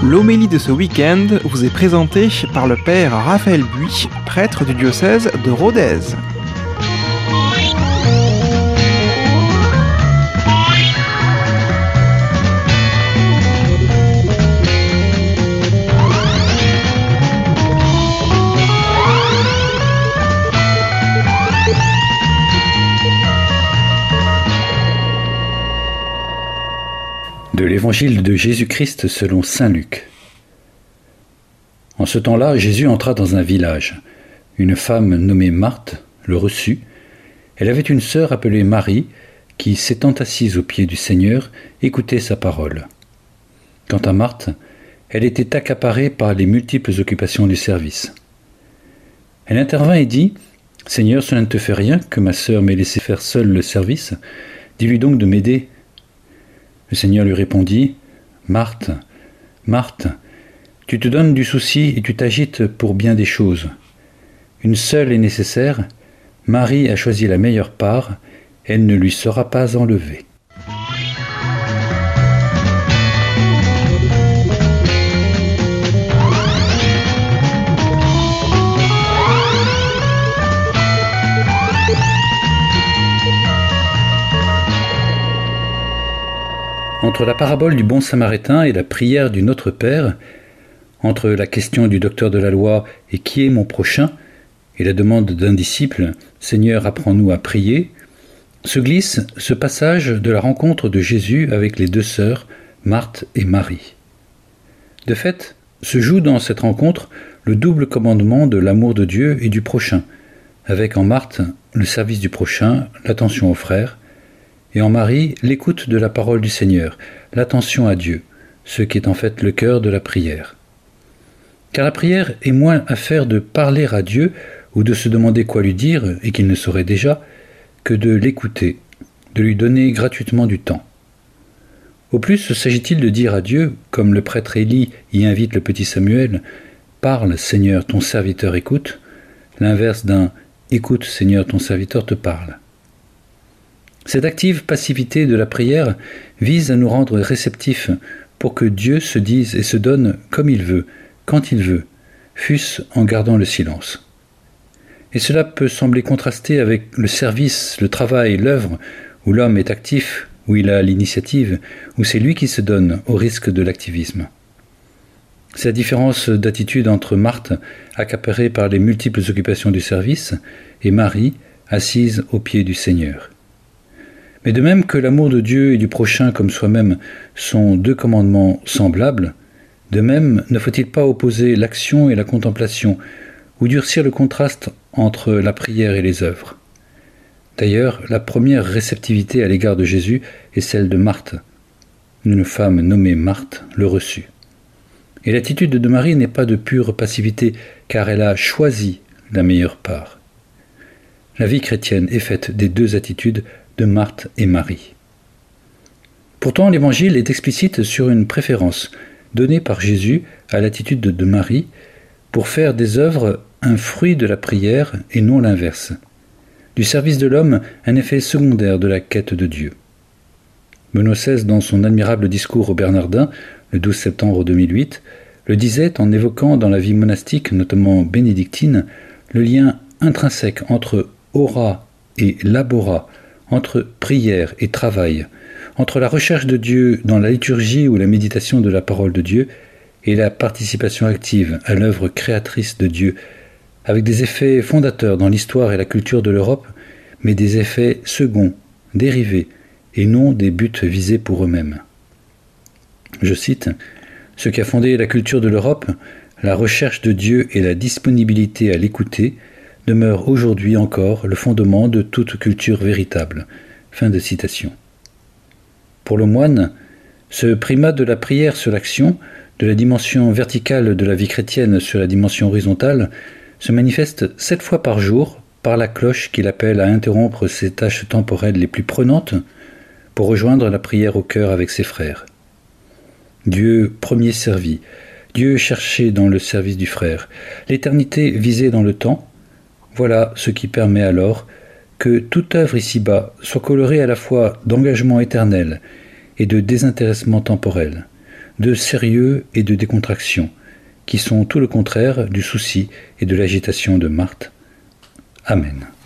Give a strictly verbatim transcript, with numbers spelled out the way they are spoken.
L'homélie de ce week-end vous est présentée par le père Raphaël Buy, prêtre du diocèse de Rodez. De l'Évangile de Jésus-Christ selon saint Luc. En ce temps-là, Jésus entra dans un village. Une femme nommée Marthe le reçut. Elle avait une sœur appelée Marie, qui, s'étant assise aux pieds du Seigneur, écoutait sa parole. Quant à Marthe, elle était accaparée par les multiples occupations du service. Elle intervint et dit : « Seigneur, cela ne te fait rien que ma sœur m'ait laissé faire seule le service. Dis-lui donc de m'aider. » Le Seigneur lui répondit : « Marthe, Marthe, tu te donnes du souci et tu t'agites pour bien des choses. Une seule est nécessaire. Marie a choisi la meilleure part. Elle ne lui sera pas enlevée. » Entre la parabole du bon samaritain et la prière du Notre Père, entre la question du docteur de la loi et qui est mon prochain, et la demande d'un disciple, Seigneur, apprends-nous à prier, se glisse ce passage de la rencontre de Jésus avec les deux sœurs, Marthe et Marie. De fait, se joue dans cette rencontre le double commandement de l'amour de Dieu et du prochain, avec en Marthe le service du prochain, l'attention aux frères, et en Marie, l'écoute de la parole du Seigneur, l'attention à Dieu, ce qui est en fait le cœur de la prière. Car la prière est moins affaire de parler à Dieu ou de se demander quoi lui dire et qu'il ne saurait déjà, que de l'écouter, de lui donner gratuitement du temps. Au plus s'agit-il de dire à Dieu, comme le prêtre Élie y invite le petit Samuel, « Parle, Seigneur, ton serviteur écoute », l'inverse d'un « Écoute, Seigneur, ton serviteur te parle ». Cette active passivité de la prière vise à nous rendre réceptifs pour que Dieu se dise et se donne comme il veut, quand il veut, fût-ce en gardant le silence. Et cela peut sembler contraster avec le service, le travail, l'œuvre, où l'homme est actif, où il a l'initiative, où c'est lui qui se donne au risque de l'activisme. C'est la différence d'attitude entre Marthe, accaparée par les multiples occupations du service, et Marie, assise aux pieds du Seigneur. Mais de même que l'amour de Dieu et du prochain comme soi-même sont deux commandements semblables, de même ne faut-il pas opposer l'action et la contemplation, ou durcir le contraste entre la prière et les œuvres. D'ailleurs, la première réceptivité à l'égard de Jésus est celle de Marthe. Une femme nommée Marthe le reçut. Et l'attitude de Marie n'est pas de pure passivité, car elle a choisi la meilleure part. La vie chrétienne est faite des deux attitudes de Marthe et Marie. Pourtant, l'Évangile est explicite sur une préférence donnée par Jésus à l'attitude de Marie pour faire des œuvres un fruit de la prière et non l'inverse. Du service de l'homme, un effet secondaire de la quête de Dieu. Benoît seize, dans son admirable discours aux Bernardins, le douze septembre deux mille huit, le disait en évoquant dans la vie monastique, notamment bénédictine, le lien intrinsèque entre aura et labora, entre prière et travail, entre la recherche de Dieu dans la liturgie ou la méditation de la parole de Dieu et la participation active à l'œuvre créatrice de Dieu, avec des effets fondateurs dans l'histoire et la culture de l'Europe, mais des effets seconds, dérivés, et non des buts visés pour eux-mêmes. Je cite : « Ce qui a fondé la culture de l'Europe, la recherche de Dieu et la disponibilité à l'écouter, demeure aujourd'hui encore le fondement de toute culture véritable. » Fin de citation. Pour le moine, ce primat de la prière sur l'action, de la dimension verticale de la vie chrétienne sur la dimension horizontale, se manifeste sept fois par jour par la cloche qui l'appelle à interrompre ses tâches temporelles les plus prenantes pour rejoindre la prière au cœur avec ses frères. Dieu premier servi, Dieu cherché dans le service du frère, l'éternité visée dans le temps, voilà ce qui permet alors que toute œuvre ici-bas soit colorée à la fois d'engagement éternel et de désintéressement temporel, de sérieux et de décontraction, qui sont tout le contraire du souci et de l'agitation de Marthe. Amen.